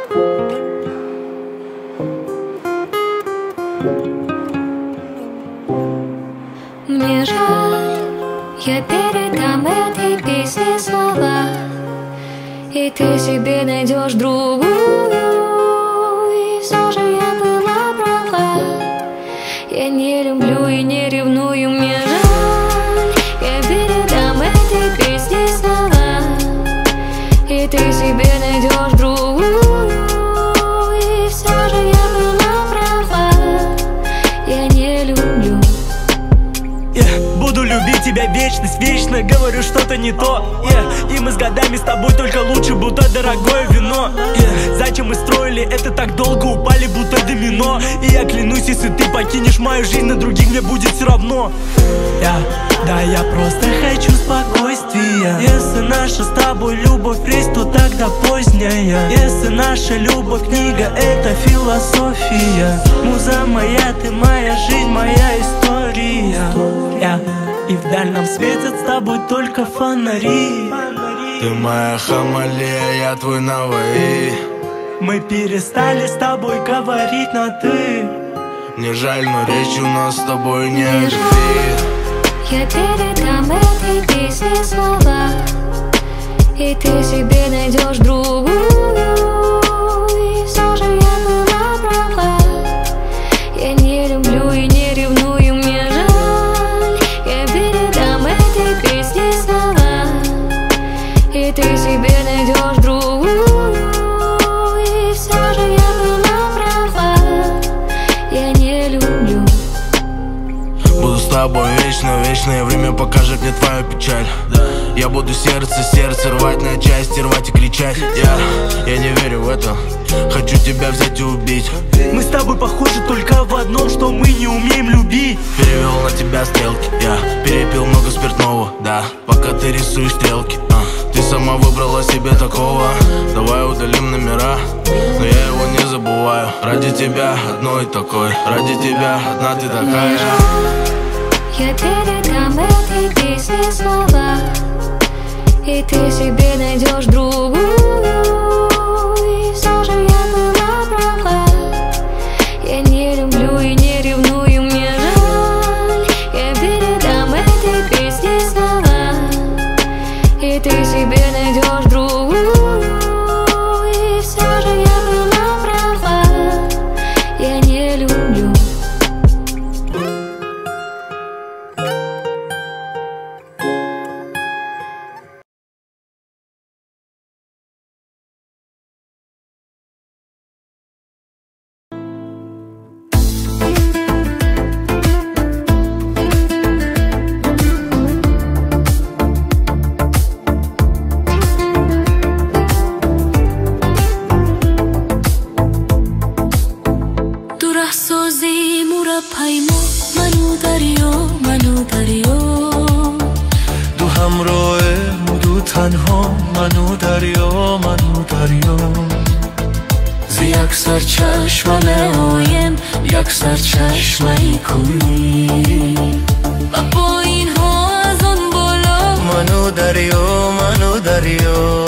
Мне жаль, я передам этой песне слова, и ты себе найдешь другую. И все же я была права. Я не люблю и не ревную. Мне жаль, я передам этой песне слова, и ты себе найдешь другую. И все же я была права. Я не люблю. Буду любить тебя вечность, вечно говорю что-то не то, и мы с годами с тобой только лучше, будто дорогое вино, Зачем мы строили это так долго, упали будто домино. И я клянусь, если ты покинешь мою жизнь, на других мне будет все равно. Я просто хочу спокойствия. Если наша с тобой любовь рейс, то тогда поздняя. Если наша любовь книга, это философия. Муза моя, ты моя жизнь, моя история. И в дальнем светят с тобой только фонари. Ты моя Хамалея, я твой Наваи. Мы перестали с тобой говорить на ты. Мне жаль, но речь у нас с тобой не о любви. Я передам этой песне слова, и ты себе найдешь другую. И все же я была права. Я не люблю и не ревную. Мне жаль, я передам этой песне слова, и ты себе найдешь другую. И все же я была права. Я не люблю. Буду с тобой вечно, вечное время покажет мне твою печаль. Я буду сердце рвать на части, рвать и кричать. Я не верю в это, хочу тебя взять и убить. Мы с тобой похожи только в одном, что мы не умеем любить. Перевел на тебя стрелки, я перепил много спиртного, да, пока ты рисуешь стрелки. Ты сама выбрала себе такого, давай удалим номера, но я его не забываю. Ради тебя одной такой, ради тебя одна ты такая. Я передам этой песне слова, и ты себе найдешь другую. И все же я была права. Я не люблю и не ревную. Мне жаль, я передам этой песне слова, и ты себе найдешь другую. И все же я была права. Я не люблю. یک سر چشمه کوی و با این ها از اون بالا منو دریا